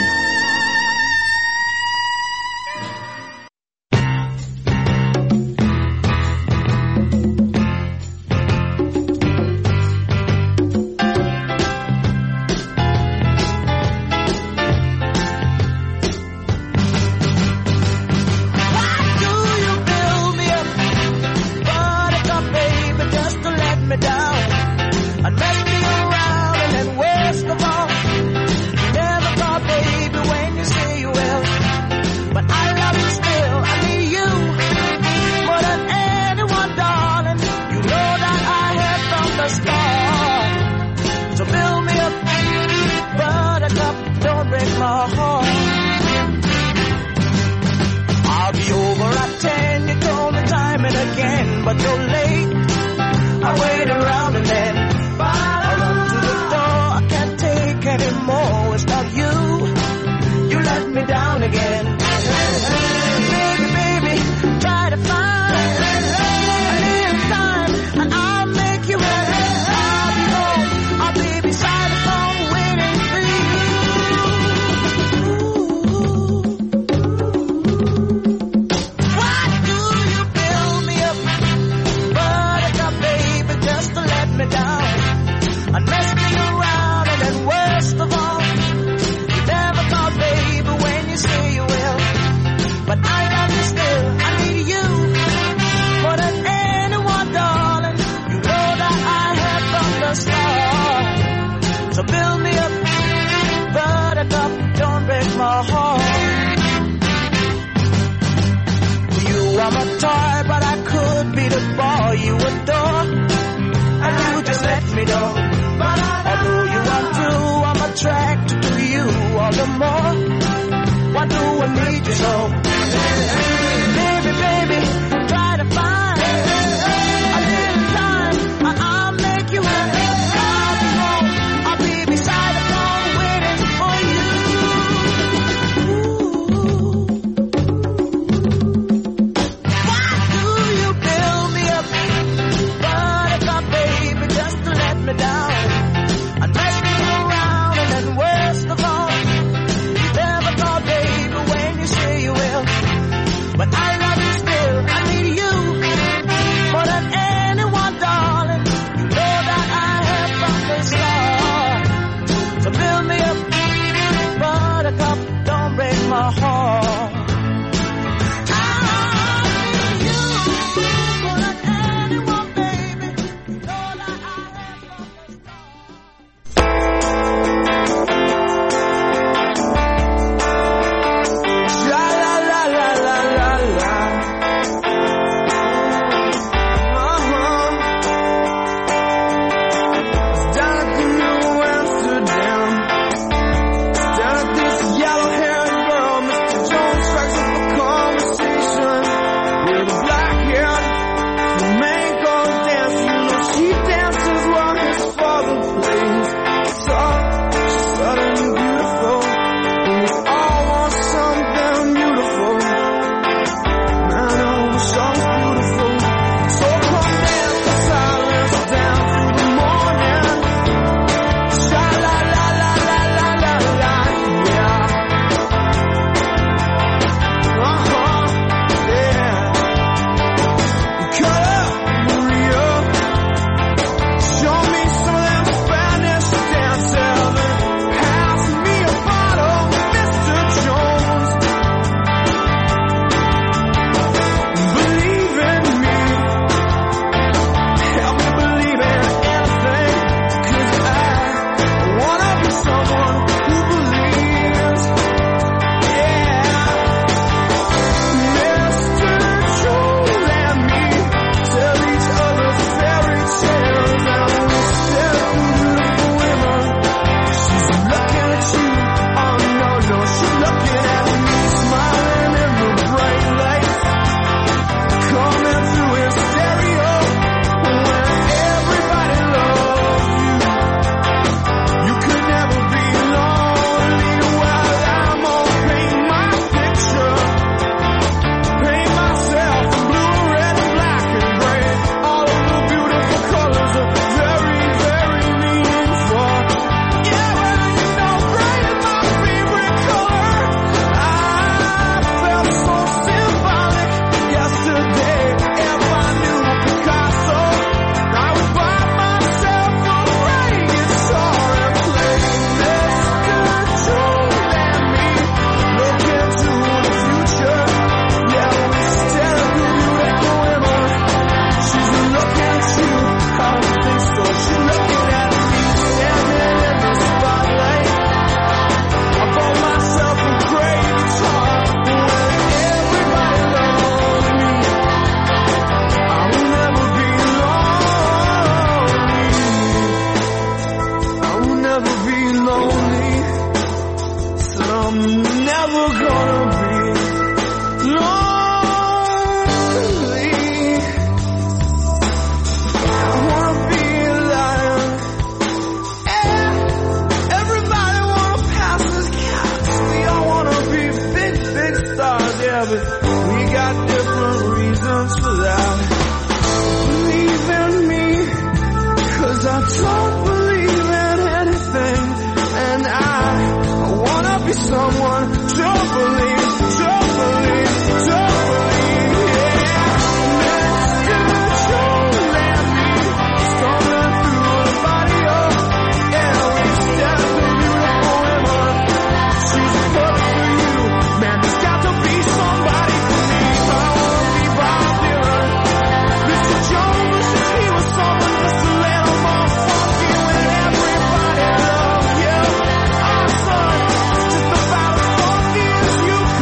got different reasons for that. Believe in me, 'cause I don't believe in anything, and I wanna be someone. Don't believe, don't believe, don't believe, yeah. Mr. Don't let me stumbling through the body of every step of beautiful woman. She's perfect for you, man. There's got to be somebody for me. I wanna be Bob Dylan. Mr. Jones, he was someone just a little more funky when everybody loved you. Our son, just about as funky as you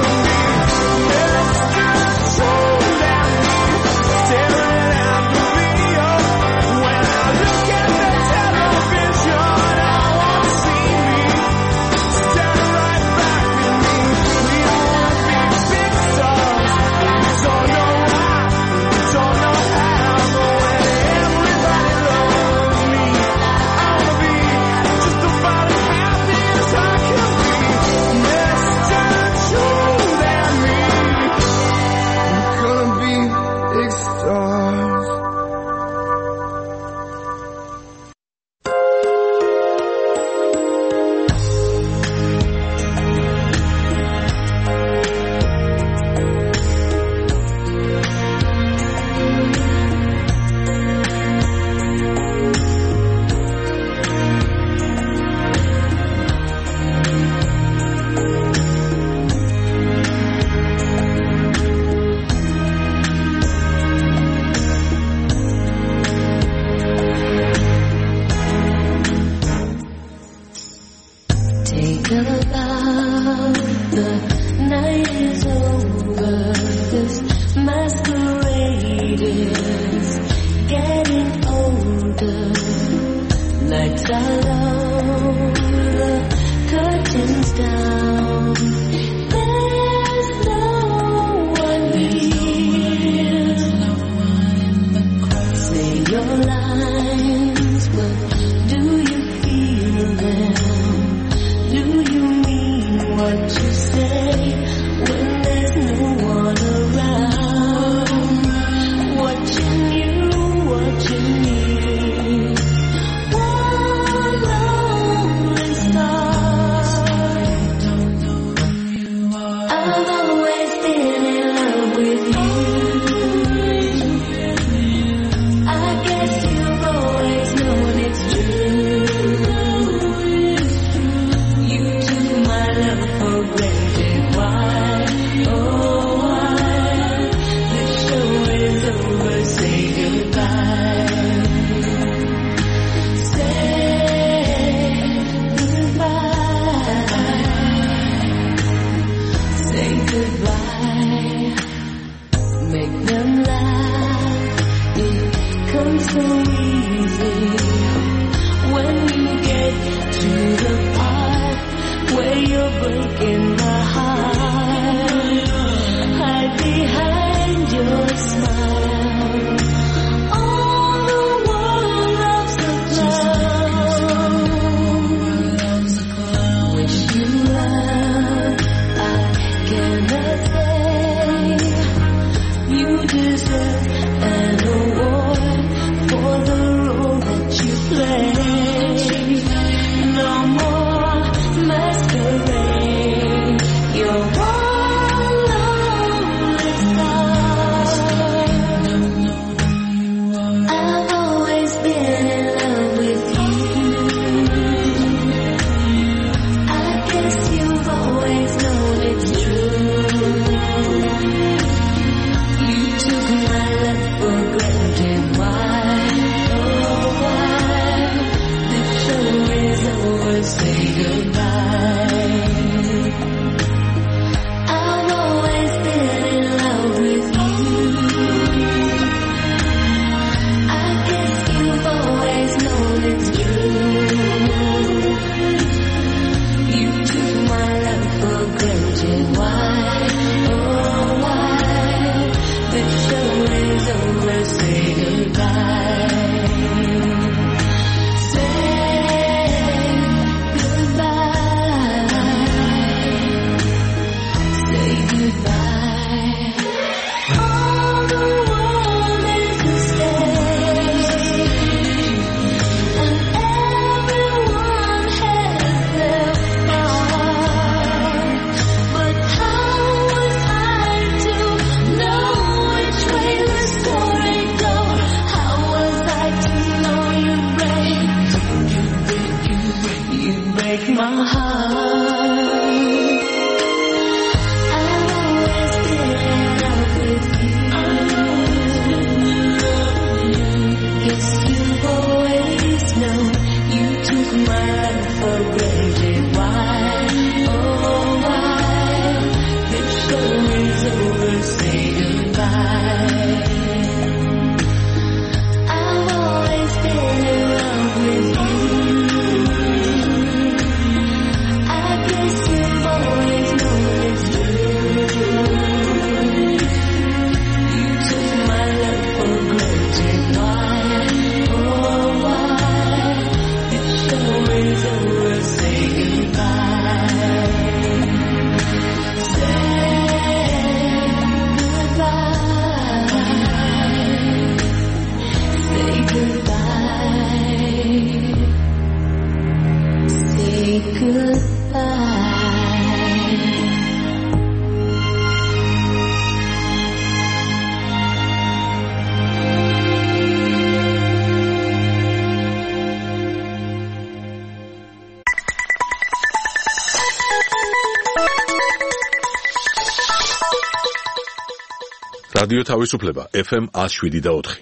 რადიო თავისუფლება FM 107.4.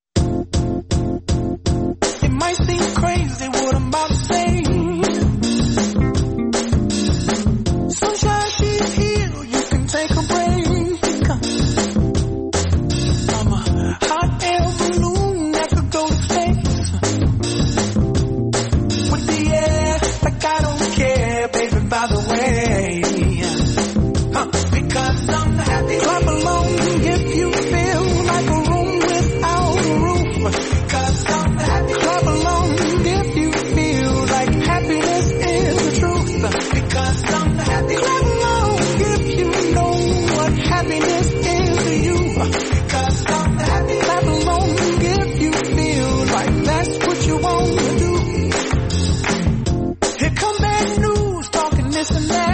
It might seem crazy what I'm about to say. Sunshine, she's here, you can take a break. I'm a hot air balloon that could go to space. With the air, like I don't care, baby, by the way. Because I'm happy. Clap along if you feel like a room without a roof. Because I'm happy. Clap along if you feel like happiness is the truth. Because I'm happy. Clap along if you know what happiness is to you. Because I'm happy. Clap along if you feel like that's what you want to do. Here come bad news talking this and that.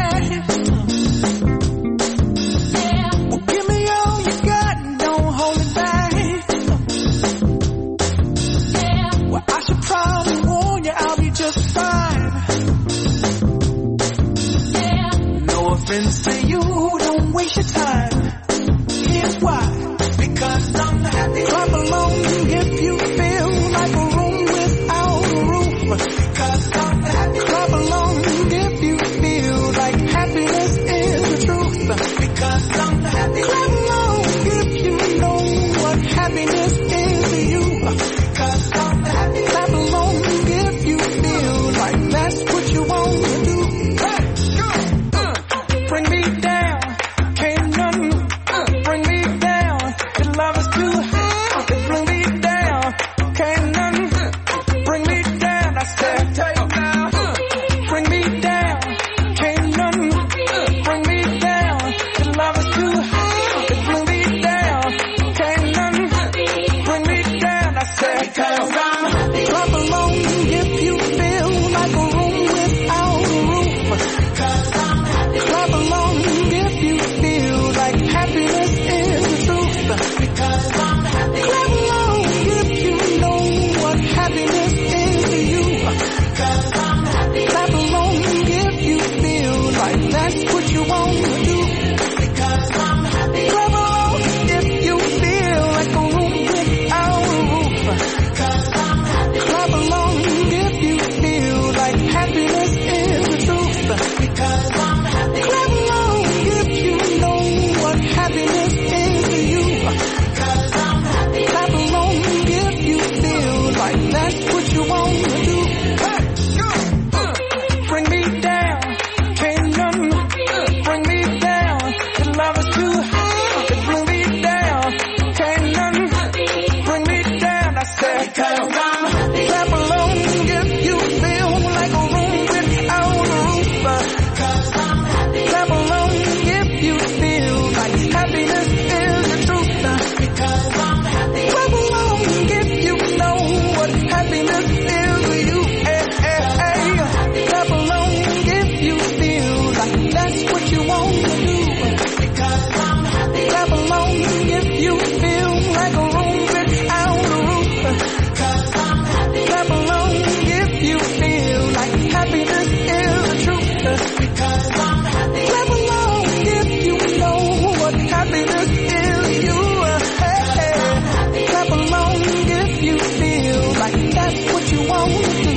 To you, don't waste your time. Here's why. Because I'm happy. Clap along if you feel like a room without a roof. Because I'm happy. Clap along if you feel like happiness is the truth. Because I'm happy. Clap along if you know what happiness is to you. Because I'm happy. Clap along if you feel like that's what you want to do. Bring me down, can't nothing bring me down. Your love is too high, bring me down, can't nothing bring me down. I said, bring me down, can't nothing bring me down. Your love is too high, bring me down, can't nothing bring me down. I said, clap along if you feel like a room without a roof. Clap along if you feel like happiness is the truth. Because I'm happy. Clap along if you know what happiness is to you. Because I'm happy. Clap along if you feel like that's what you want to do. Because I'm happy. Clap along if you feel like a room without a roof. Because I'm happy. Clap along if you feel like happiness is the truth. Because I'm happy. Clap along if you know what happiness is to you. Because I'm happy. Clap along if you feel like that's what you want to do. Bring me down, can't nothing bring me down. Your love is too high, bring me down, can't nothing bring me down. I said, because I'm happy. Clap along if you feel like a room without a roof. Because I'm happy. Clap along if you feel like happiness is the truth. Because I'm happy. Clap along if you know what happiness is to you. Clap along if you feel like that's what you want to do. Because I'm happy. Clap along if you feel like a room without a roof. Because I'm happy. Clap along if you feel like happiness is the truth. Because I'm happy. Clap along if you know what happiness is to you. Clap along if you feel like that's what you want to do.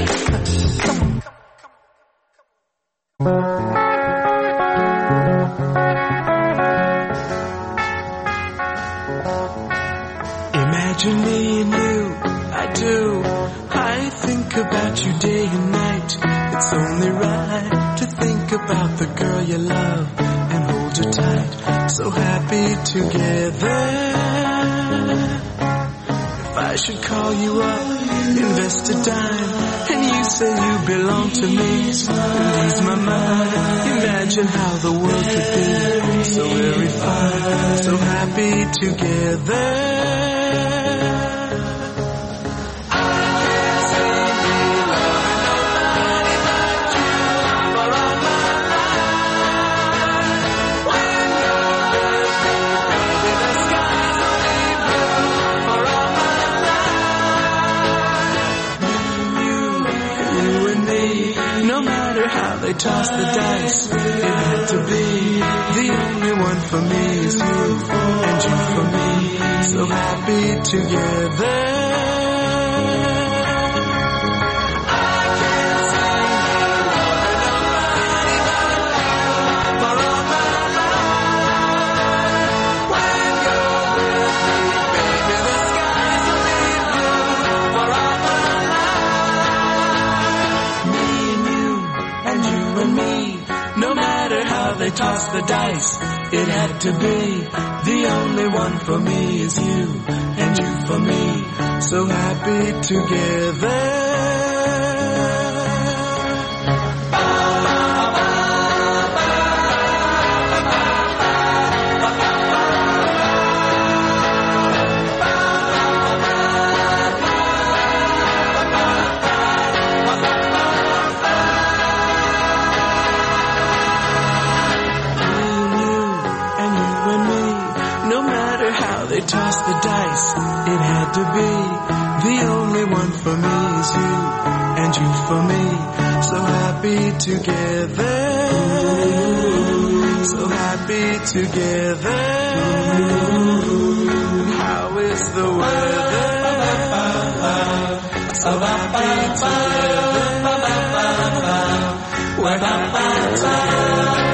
Imagine me and you, I do. I think about you day and night. It's only right to think about the girl you love and hold her tight. So happy together. If I should call you up, invest a dime, and you say you belong to me, and ease my mind. Imagine how the world could be so very fine, so happy together. They tossed the dice, it had to be. The only one for me is you, and you for so happy together. They tossed the dice, it had to be. The only one for me is you, and you for me, so happy together. They tossed the dice, it had to be. The only one for me is you, and you for me, so happy together. So happy together. How is the weather? So happy together. We're happy together.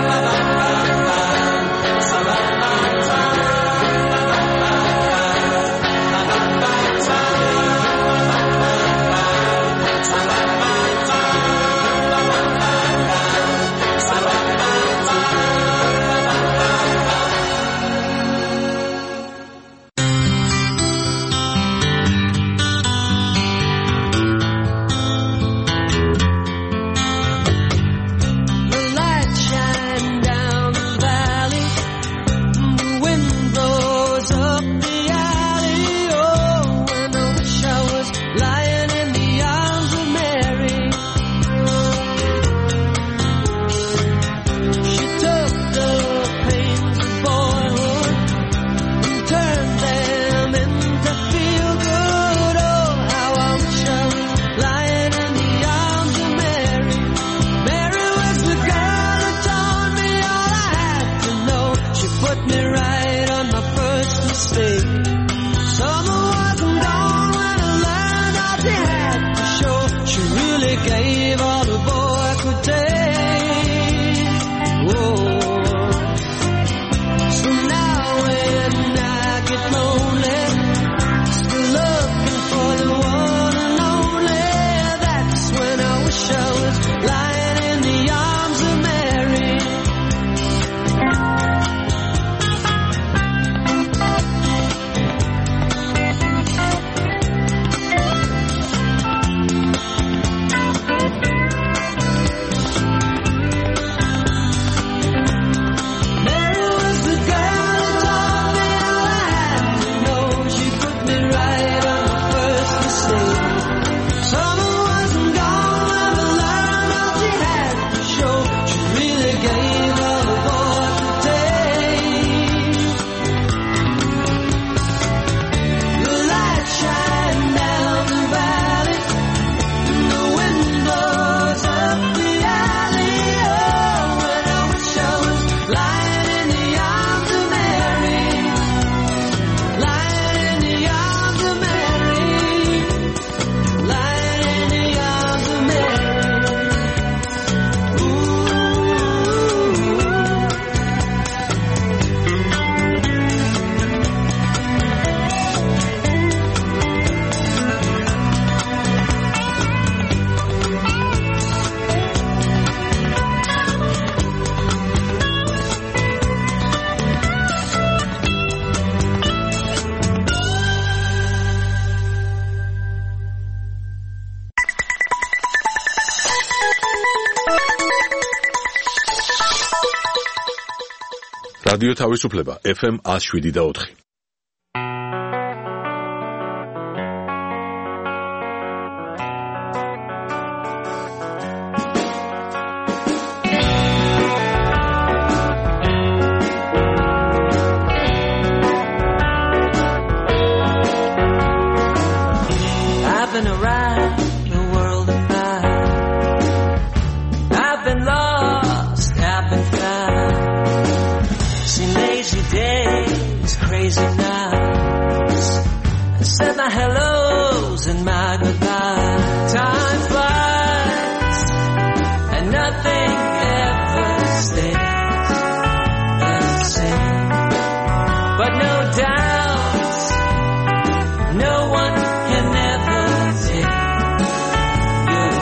რადიო თავისუფლება FM 107.4. I've been around the world and back. I've been lost, I've been found. Seen lazy days, crazy nights. my hellos and my goodbyes. Time flies and nothing ever stays the same. But no doubt, no one can ever take your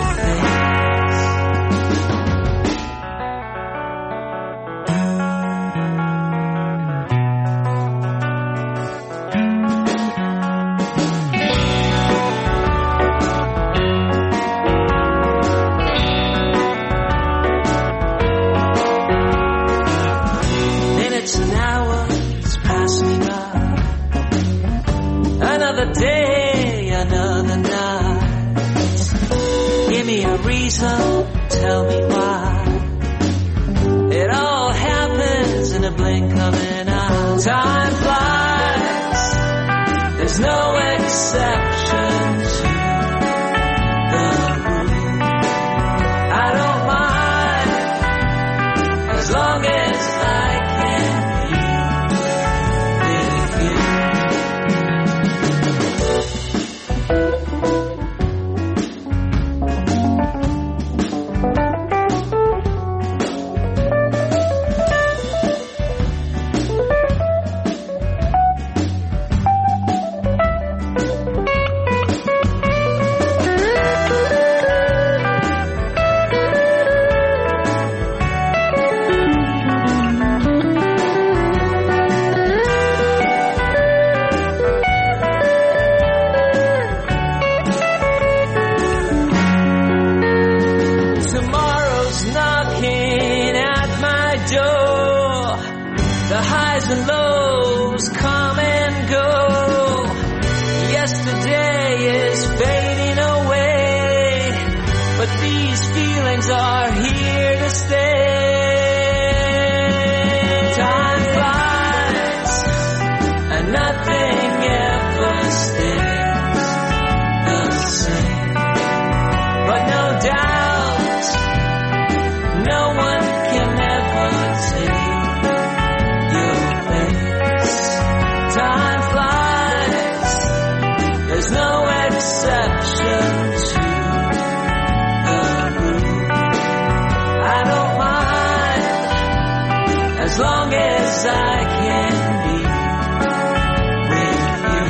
day, another night. Give me a reason, tell me why. It all happens in a blink of an eye. Time flies, there's no exception to the rule. I don't mind, as long as I can be with you. And lows come and go. Yesterday is fading away, but these feelings are here to stay. Time flies and nothing ever stays the same. But no doubt, no one can ever take. Time flies, there's no exception to the rule. I don't mind, as long as I can be with you.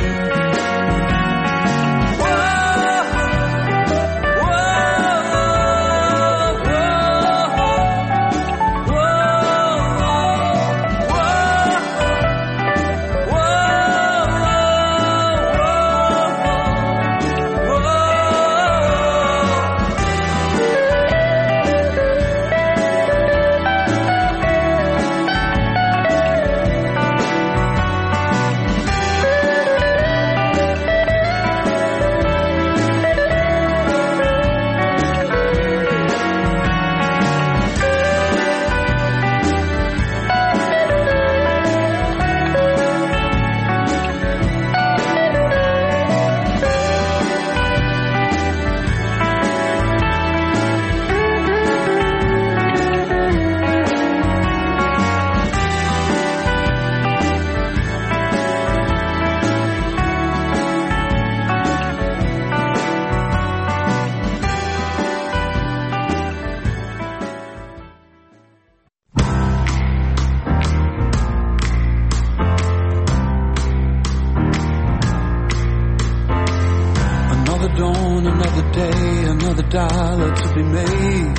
dawn, another day, another dollar to be made.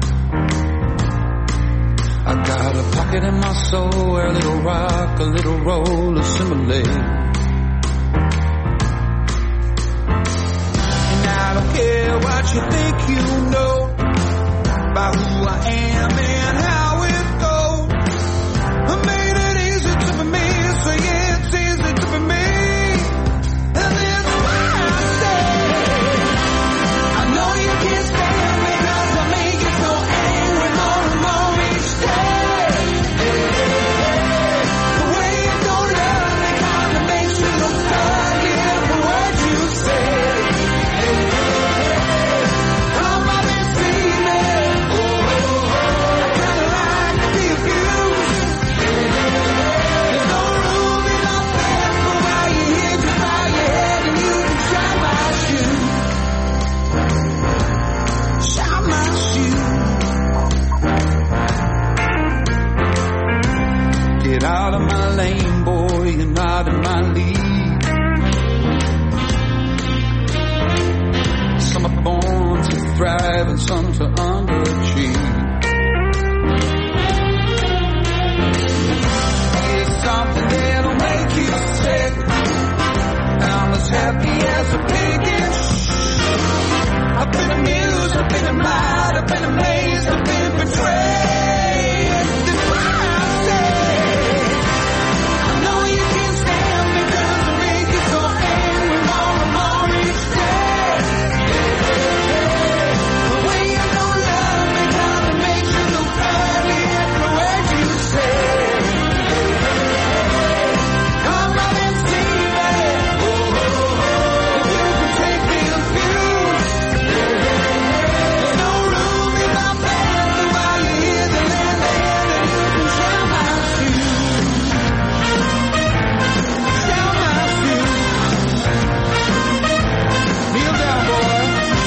I got a pocket in my soul where a little rock, a little roll assimilate. And I don't care what you think you know about who I am and how it goes. I made it easy to be me, so yeah, it's easy to be me. And that's why I say, I know you can't stand me because I make you so angry more and more each day. The way you don't love me kind of makes you look ugly for what you say. Come on and see me. some to underachieve. It's something that'll make you sick. I'm as happy as a pig in shit. I've been amused, I've been admired, I've been amazed, I've been betrayed. That's why I say, I know you can't stand me 'cause I make you so angry more and more each day. The way you don't love me kinda makes you look ugly every word you say. Come up and see me. If you can take the abuse. There's no room in my bathroom while you hear the landlady and you can share my shoes. Share my shoes. Kneel down, boy.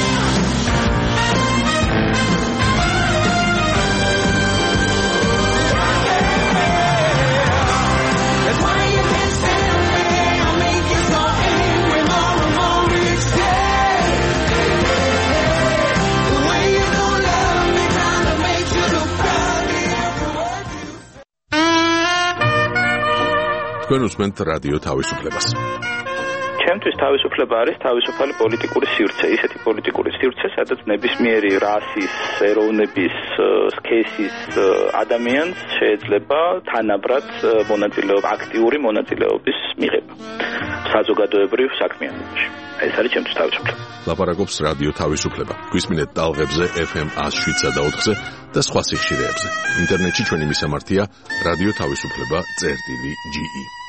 That's why you can't stand me. I'll make you so angry more and more each day. The way you don't love me kinda makes you look ugly every word you თქვენ უსმენთ რადიო თავისუფლებას. ჩემთვის თავისუფლება არის თავისუფალი პოლიტიკური სივრცე, ისეთი პოლიტიკური სივრცე, სადაც ნებისმიერი რასის, ეროვნების, სქესის ადამიანს შეიძლება თანაბრად მონაწილეობა, აქტიური მონაწილეობის მიღება საზოგადოებრივ საქმიანობაში. ეს არის ჩემთვის თავისუფლება. ლაპარაკობს რადიო თავისუფლება. გვისმინეთ ტალღებზე FM 107.4-ზე და სხვა სიხშირეებზე. ინტერნეტში ჩვენი მისამართია რადიო თავისუფლება.ge